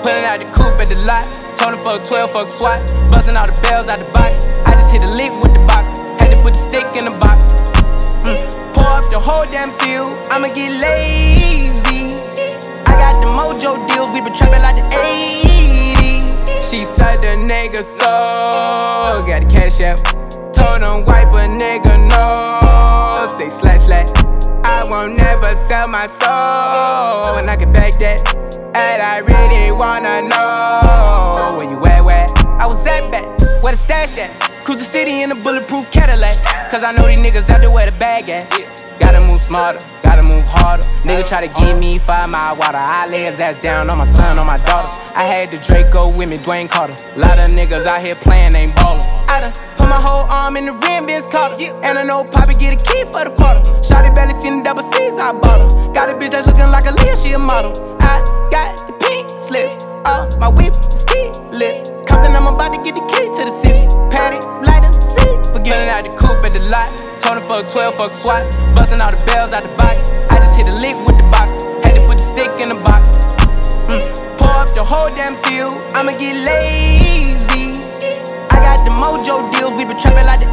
Pulling out the coupe at the lot. Told him fuck 12, fuck SWAT. Busting all the bells out the box. I just hit a lick with the box. Had to put the stick in the box. Pour up the whole damn seal. I'ma get lazy. I got the mojo deals. We been trapping like the 80s. She said the nigga so. Got the cash app. Told him wipe a nigga no. Say slash. I won't never sell my soul. And I can back that. And I really wanna know where you at, where? I was at back, where the stash at? Cruise the city in a bulletproof Cadillac. Cause I know these niggas out there where the bag at. Gotta move smarter, gotta move harder. Nigga try to give me 5 mile water. I lay his ass down on my son, on my daughter. I had the Draco with me, Dwayne Carter. Lot of niggas out here playing, ain't ballin'. I done put my whole arm in the rim, Vince Carter. And I know Poppy get a key for the quarter. Shawty barely seen the double C's, I bought her. Got a bitch that's looking like a Leah, she a model. I got the pink slip, my whip is keyless. Compton, I'm about to get the key to the city. Patty, light up, see. Forgetting out the coupe at the lot. Told him fuck 12, fuck SWAT. Busting all the bells out the box. I just hit a lick with the box. Had to put the stick in the box. Pour up the whole damn seal. I'ma get lazy. I got the mojo deals. We been trapping like the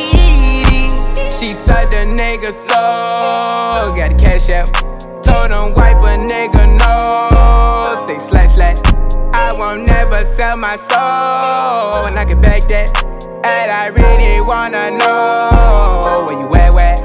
80s. She said the nigga so. Got the cash app. Told him wipe a nigga no. Say slash. I won't never sell my soul. And I can back that. And I really wanna know where you at, where?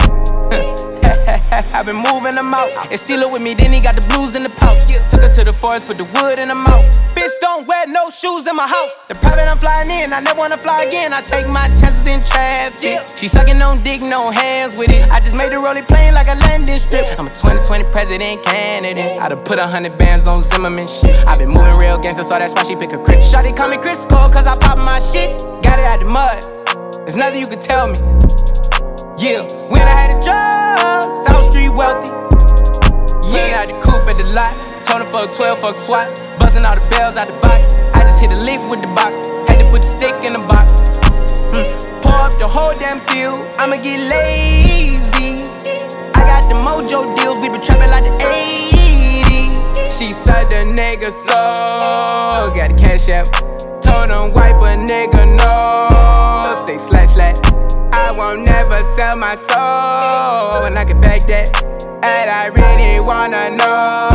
I've been moving them out. And steal it with me, then he got the blues in the pouch. Took her to the forest, put the wood in her mouth. Bitch, don't wear no shoes in my house. The private I'm flying in, I never wanna fly again. I take my chances in traffic. She sucking on dick, no hands with it. I just made the rolling plane like a landing strip. I'm a 2020 president candidate. I done put 100 bands on Zimmerman shit. I been moving real gangster, so that's why she pick a crit. Shawty call me Crisco, cause I pop my shit. Got it out the mud, there's nothing you can tell me. Yeah, when I had the drugs, South Street wealthy. Yeah, I had the coupe at the lot. Told him fuck 12, fuck SWAT. Busting all the bells out the box. I just hit a lick with the box. Had to put the stick in the box. Pour up the whole damn seal. I'ma get lazy. I got the mojo deals. We been trapping like the 80s. She said the nigga so. Got the cash app. Told him wipe a nigga no. Say slash. I won't never sell my soul. And I can back that. And I really wanna know